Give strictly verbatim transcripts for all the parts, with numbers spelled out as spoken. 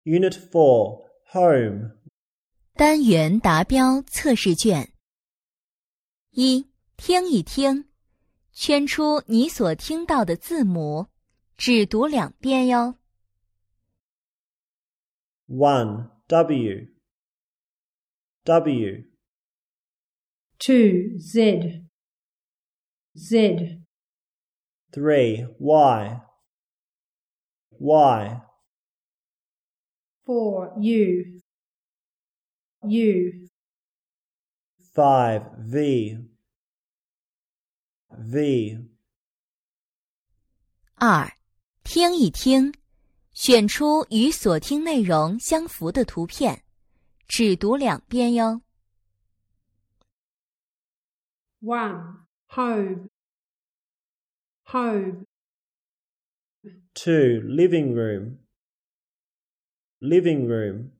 Unit four, Home. 单元达标测试卷。一、听一听，圈出你所听到的字母，只读两遍哟。 one. W. W. two. Z. Z. three. Y. Y. four. U. U. five. V. V. 二、听一听，选出与所听内容相符的图片，只读两遍哟。 one. Home. Home. two. Living room. Living room.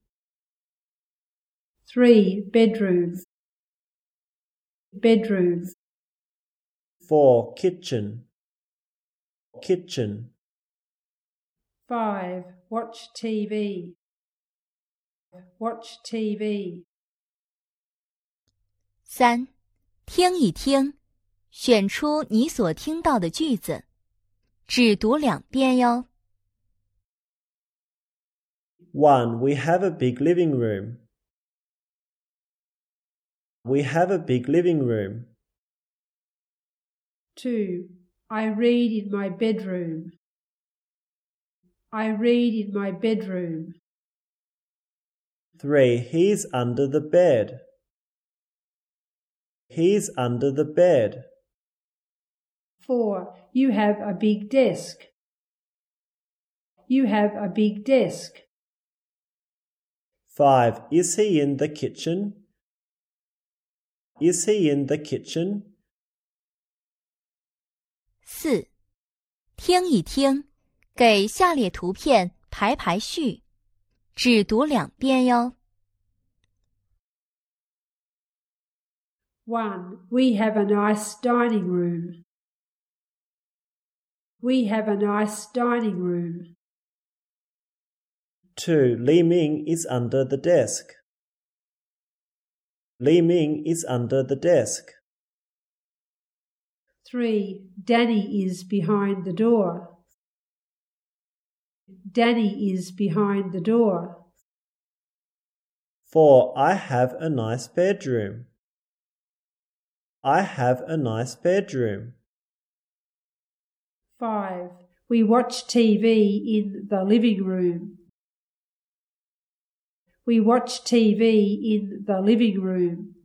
three. Bedroom. Bedroom. four. Kitchen. Kitchen. five. Watch T V. Watch T V. 三、听一听，选出你所听到的句子，只读两遍哟。 one. We have a big living room. We have a big living room. two. I read in my bedroom. I read in my bedroom. three. He's under the bed. He's under the bed. four. You have a big desk. You have a big desk. five. Is he in the kitchen? Is he in the kitchen? 四、听一听，给下列图片排排序，只读两遍哟。 one. We have a nice dining room. We have a nice dining room. two. Li Ming is under the desk. Li Ming is under the desk. three. Danny is behind the door. Danny is behind the door. four. I have a nice bedroom. I have a nice bedroom. five. We watch T V in the living room. We watch T V in the living room.